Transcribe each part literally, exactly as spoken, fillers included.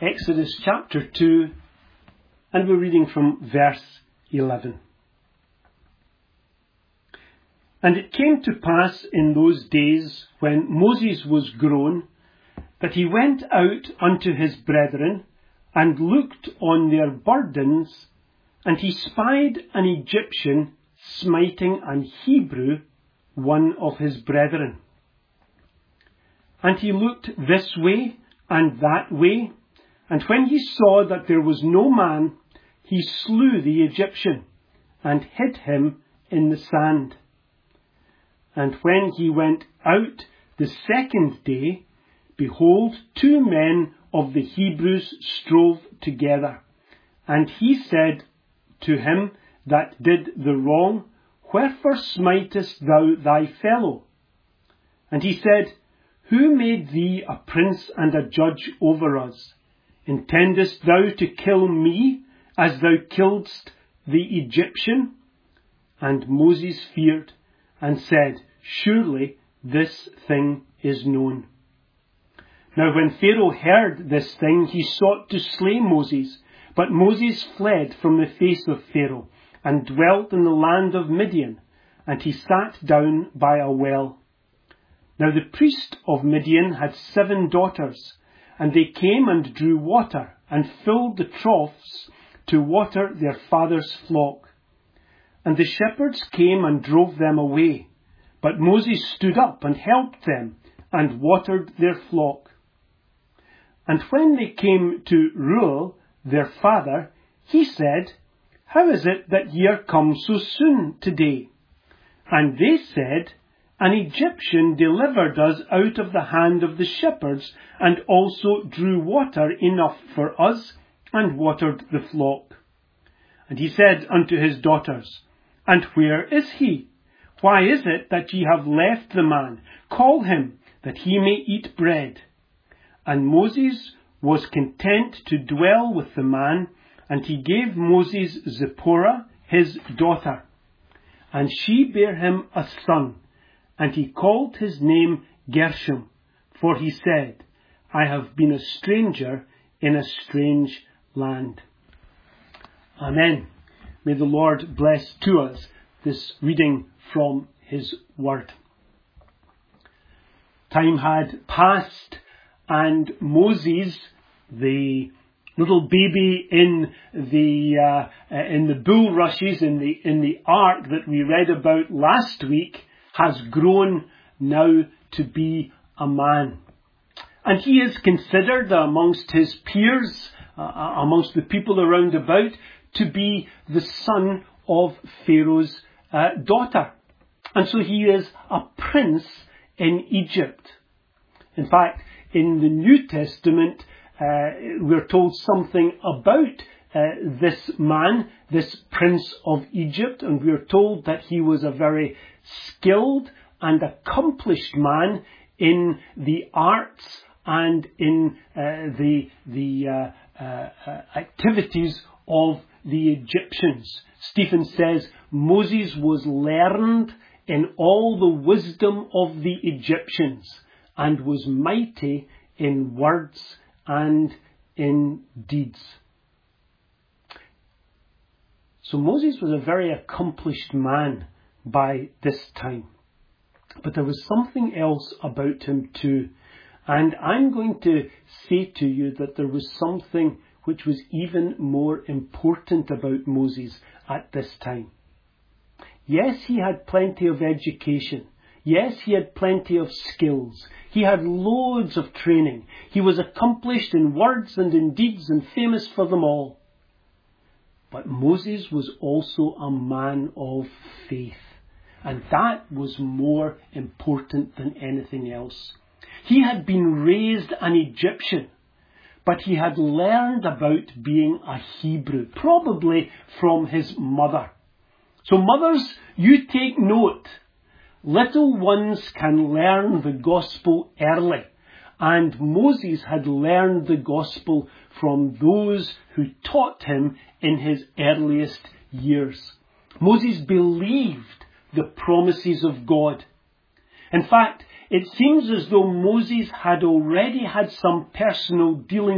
Exodus chapter two, and we're reading from verse eleven. And it came to pass in those days, when Moses was grown, that he went out unto his brethren, and looked on their burdens, and he spied an Egyptian smiting an Hebrew, one of his brethren. And he looked this way and that way, and when he saw that there was no man, he slew the Egyptian, and hid him in the sand. And when he went out the second day, behold, two men of the Hebrews strove together. And he said to him that did the wrong, Wherefore smitest thou thy fellow? And he said, Who made thee a prince and a judge over us? Intendest thou to kill me, as thou killedst the Egyptian? And Moses feared, and said, Surely this thing is known. Now when Pharaoh heard this thing, he sought to slay Moses. But Moses fled from the face of Pharaoh, and dwelt in the land of Midian, and he sat down by a well. Now the priest of Midian had seven daughters, and they came and drew water, and filled the troughs to water their father's flock. And the shepherds came and drove them away. But Moses stood up and helped them, and watered their flock. And when they came to Reuel, their father, he said, How is it that ye are come so soon today? And they said, An Egyptian delivered us out of the hand of the shepherds, and also drew water enough for us, and watered the flock. And he said unto his daughters, And where is he? Why is it that ye have left the man? Call him, that he may eat bread. And Moses was content to dwell with the man, and he gave Moses Zipporah, his daughter. And she bare him a son, and he called his name Gershom, for he said, I have been a stranger in a strange land. Amen. May the Lord bless to us this reading from his word. Time had passed, and Moses, the little baby in the uh, in the bulrushes in the in the ark that we read about last week, has grown now to be a man, and he is considered amongst his peers, uh, amongst the people around about, to be the son of Pharaoh's uh, daughter. And so he is a prince in Egypt. In fact, in the New Testament, uh, we're told something about uh, this man, this prince of Egypt, and we're told that he was a very skilled and accomplished man in the arts and in uh, the the uh, uh, uh, activities of the Egyptians. Stephen says Moses was learned in all the wisdom of the Egyptians, and was mighty in words and in deeds. So Moses was a very accomplished man by this time. But there was something else about him too. And I'm going to say to you that there was something which was even more important about Moses at this time. Yes, he had plenty of education. Yes, he had plenty of skills. He had loads of training. He was accomplished in words and in deeds and famous for them all. But Moses was also a man of faith. And that was more important than anything else. He had been raised an Egyptian, but he had learned about being a Hebrew, probably from his mother. So mothers, you take note. Little ones can learn the gospel early, and Moses had learned the gospel from those who taught him in his earliest years. Moses believed the promises of God. In fact, it seems as though Moses had already had some personal dealings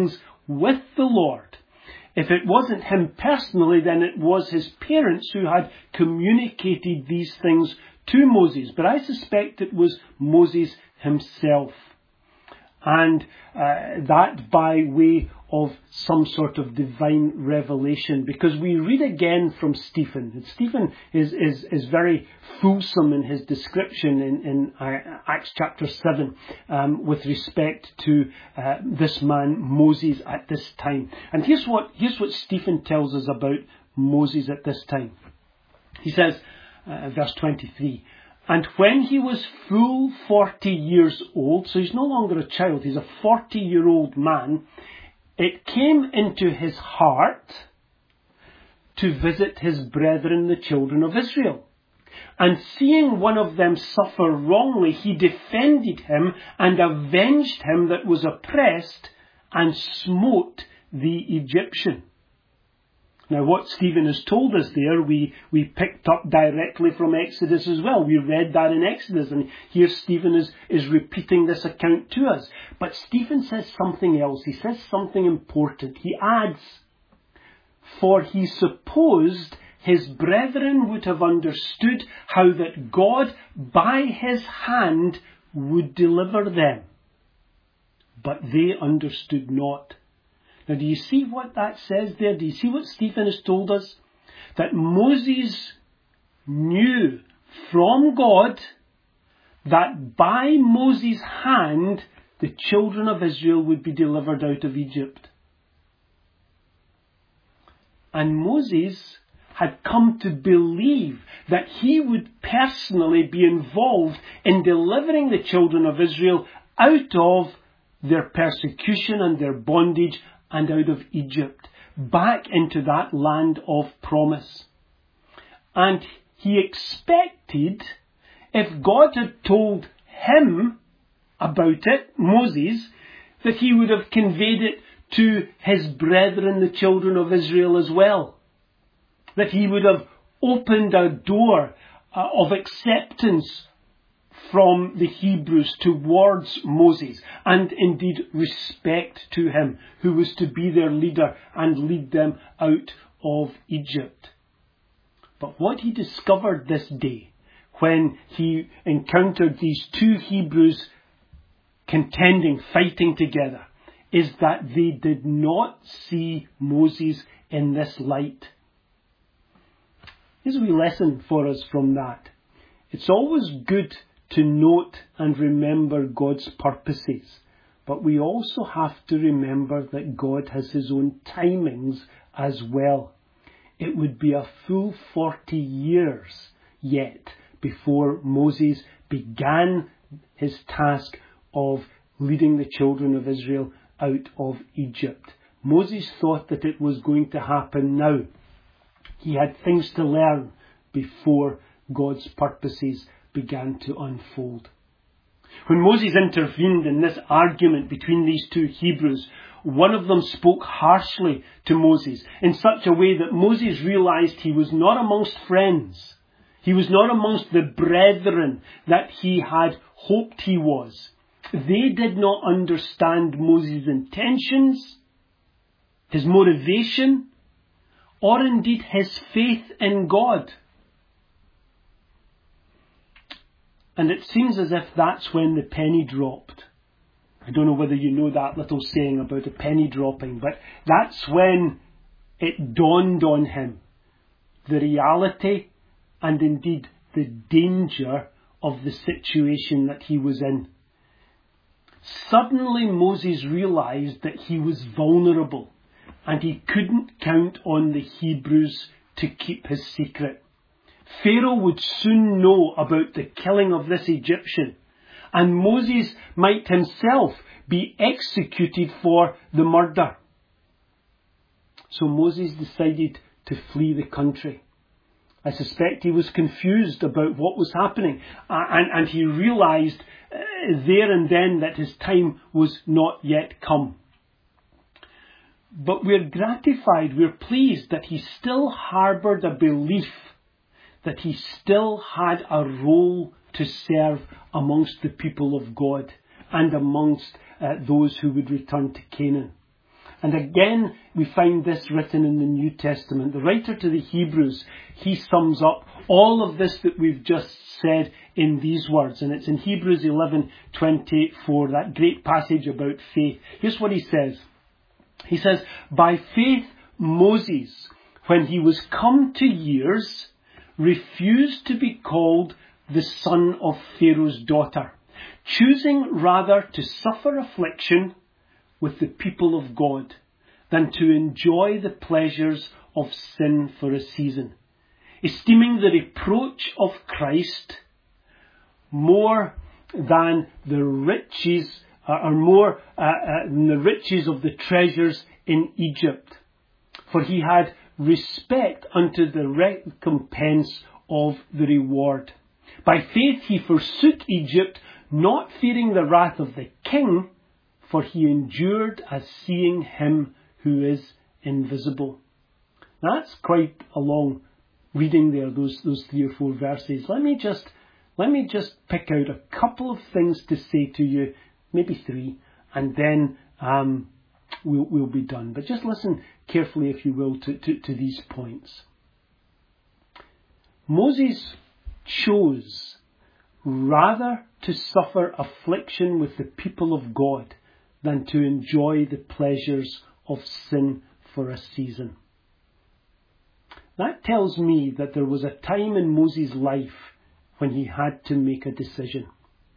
with the Lord. If it wasn't him personally, then it was his parents who had communicated these things to Moses. But I suspect it was Moses himself. And uh, that by way of some sort of divine revelation. Because we read again from Stephen. And Stephen is, is, is very fulsome in his description in, in uh, Acts chapter seven um, with respect to uh, this man Moses at this time. And here's what, here's what Stephen tells us about Moses at this time. He says, uh, verse twenty-three, "And when he was full forty years old," so he's no longer a child, he's a forty-year-old man, "it came into his heart to visit his brethren, the children of Israel. And seeing one of them suffer wrongly, he defended him and avenged him that was oppressed and smote the Egyptian." Now, what Stephen has told us there, we, we picked up directly from Exodus as well. We read that in Exodus, and here Stephen is, is repeating this account to us. But Stephen says something else. He says something important. He adds, "For he supposed his brethren would have understood how that God by his hand would deliver them. But they understood not." Now, do you see what that says there? Do you see what Stephen has told us? That Moses knew from God that by Moses' hand the children of Israel would be delivered out of Egypt. And Moses had come to believe that he would personally be involved in delivering the children of Israel out of their persecution and their bondage and out of Egypt, back into that land of promise. And he expected, if God had told him about it, Moses, that he would have conveyed it to his brethren, the children of Israel as well. That he would have opened a door uh, of acceptance from the Hebrews towards Moses, and indeed respect to him, who was to be their leader and lead them out of Egypt. But what he discovered this day, when he encountered these two Hebrews contending, fighting together, is that they did not see Moses in this light. Here's a wee lesson for us from that. It's always good to note and remember God's purposes, but we also have to remember that God has his own timings as well. It would be a full forty years yet before Moses began his task of leading the children of Israel out of Egypt. Moses thought that it was going to happen now. He had things to learn before God's purposes began to unfold. When Moses intervened in this argument between these two Hebrews, one of them spoke harshly to Moses in such a way that Moses realized he was not amongst friends. He was not amongst the brethren that he had hoped he was. They did not understand Moses' intentions, his motivation, or indeed his faith in God. And it seems as if that's when the penny dropped. I don't know whether you know that little saying about a penny dropping, but that's when it dawned on him the reality and indeed the danger of the situation that he was in. Suddenly Moses realized that he was vulnerable and he couldn't count on the Hebrews to keep his secret. Pharaoh would soon know about the killing of this Egyptian, and Moses might himself be executed for the murder. So Moses decided to flee the country. I suspect he was confused about what was happening, and, and he realized uh, there and then that his time was not yet come. But we're gratified, we're pleased that he still harbored a belief that he still had a role to serve amongst the people of God and amongst uh, those who would return to Canaan. And again, we find this written in the New Testament. The writer to the Hebrews, he sums up all of this that we've just said in these words. And it's in Hebrews eleven twenty-four, that great passage about faith. Here's what he says. He says, by faith Moses, when he was come to years, refused to be called the son of Pharaoh's daughter, choosing rather to suffer affliction with the people of God than to enjoy the pleasures of sin for a season, esteeming the reproach of Christ more than the riches, uh, or more uh, uh, than the riches of the treasures in Egypt, for he had respect unto the recompense of the reward. By faith he forsook Egypt, not fearing the wrath of the king, for he endured as seeing him who is invisible. That's quite a long reading there, those those three or four verses. Let me just let me just pick out a couple of things to say to you, maybe three, and then um, we'll we'll be done. But just listen carefully, if you will, to, to, to these points. Moses chose rather to suffer affliction with the people of God than to enjoy the pleasures of sin for a season. That tells me that there was a time in Moses' life when he had to make a decision.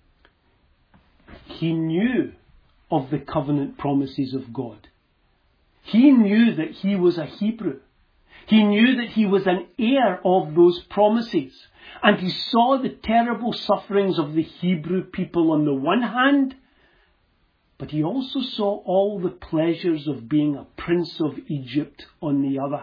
He knew of the covenant promises of God. He knew that he was a Hebrew. He knew that he was an heir of those promises. And he saw the terrible sufferings of the Hebrew people on the one hand, but he also saw all the pleasures of being a prince of Egypt on the other.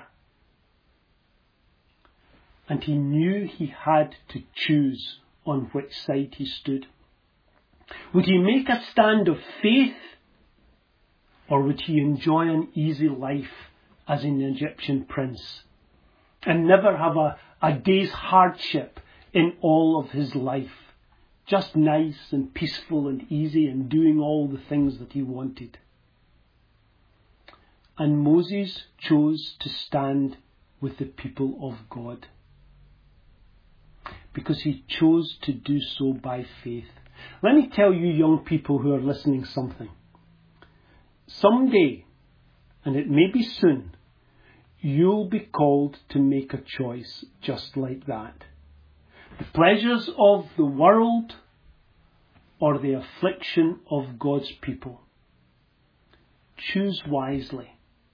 And he knew he had to choose on which side he stood. Would he make a stand of faith, or would he enjoy an easy life as an Egyptian prince and never have a, a day's hardship in all of his life? Just nice and peaceful and easy and doing all the things that he wanted. And Moses chose to stand with the people of God, because he chose to do so by faith. Let me tell you young people who are listening something. Someday, and it may be soon, you'll be called to make a choice just like that. The pleasures of the world or the affliction of God's people. Choose wisely.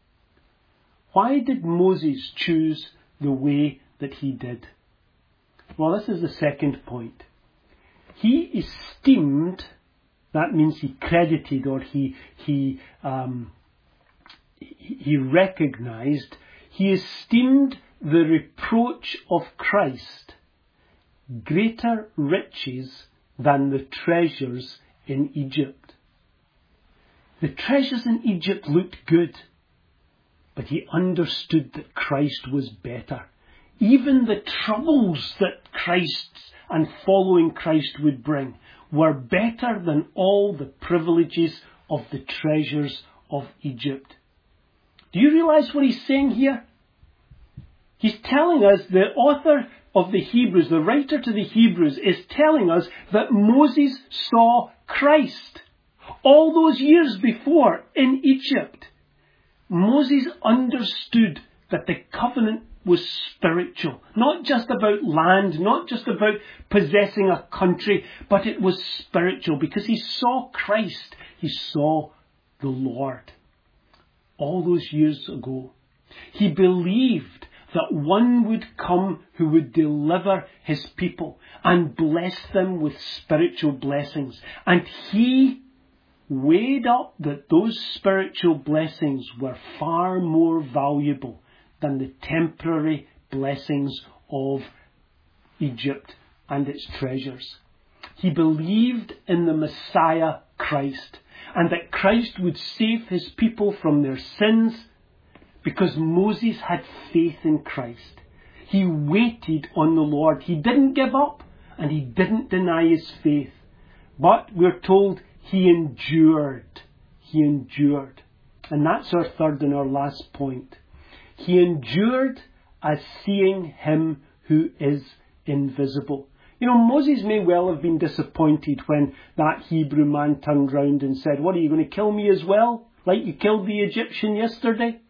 Why did Moses choose the way that he did? Well, this is the second point. He esteemed, that means he credited or he he um, he recognized, he esteemed the reproach of Christ greater riches than the treasures in Egypt. The treasures in Egypt looked good, but he understood that Christ was better. Even the troubles that Christ and following Christ would bring were better than all the privileges of the treasures of Egypt. Do you realize what he's saying here? He's telling us, the author of the Hebrews, the writer to the Hebrews, is telling us that Moses saw Christ all those years before in Egypt. Moses understood that the covenant was spiritual, not just about land, not just about possessing a country, but it was spiritual because he saw Christ, he saw the Lord. All those years ago, he believed that one would come who would deliver his people and bless them with spiritual blessings. And he weighed up that those spiritual blessings were far more valuable than the temporary blessings of Egypt and its treasures. He believed in the Messiah Christ, and that Christ would save his people from their sins because Moses had faith in Christ. He waited on the Lord. He didn't give up and he didn't deny his faith. But we're told he endured. He endured. And that's our third and our last point. He endured as seeing him who is invisible. You know, Moses may well have been disappointed when that Hebrew man turned round and said, "What, are you going to kill me as well? Like you killed the Egyptian yesterday?"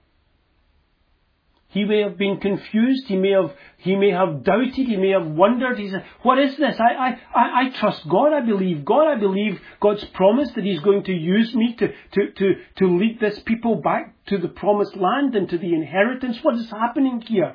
He may have been confused. He may have, he may have doubted. He may have wondered. He said, "What is this? I, I, I, I trust God. I believe God. I believe God's promise that He's going to use me to, to, to, to lead this people back to the promised land and to the inheritance. What is happening here?"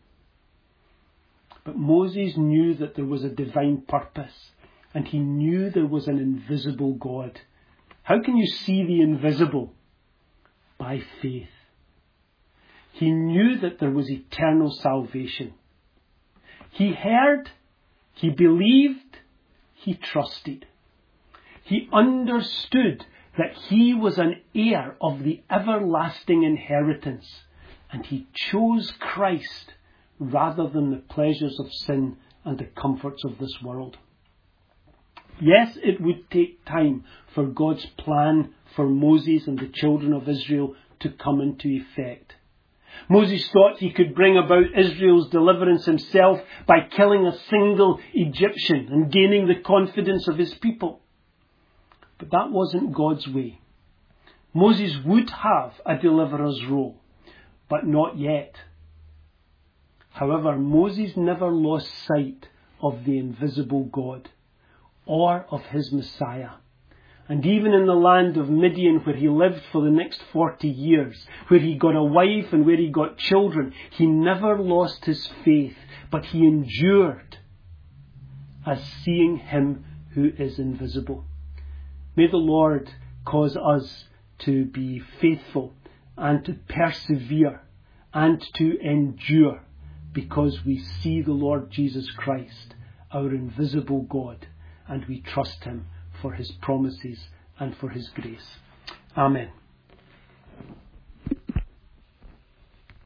But Moses knew that there was a divine purpose, and he knew there was an invisible God. How can you see the invisible? By faith. He knew that there was eternal salvation. He heard, he believed, he trusted. He understood that he was an heir of the everlasting inheritance, and he chose Christ rather than the pleasures of sin and the comforts of this world. Yes, it would take time for God's plan for Moses and the children of Israel to come into effect. Moses thought he could bring about Israel's deliverance himself by killing a single Egyptian and gaining the confidence of his people. But that wasn't God's way. Moses would have a deliverer's role, but not yet. However, Moses never lost sight of the invisible God or of his Messiah. And even in the land of Midian, where he lived for the next forty years, where he got a wife and where he got children, he never lost his faith, but he endured as seeing him who is invisible. May the Lord cause us to be faithful and to persevere and to endure, because we see the Lord Jesus Christ, our invisible God, and we trust him for his promises and for his grace. Amen.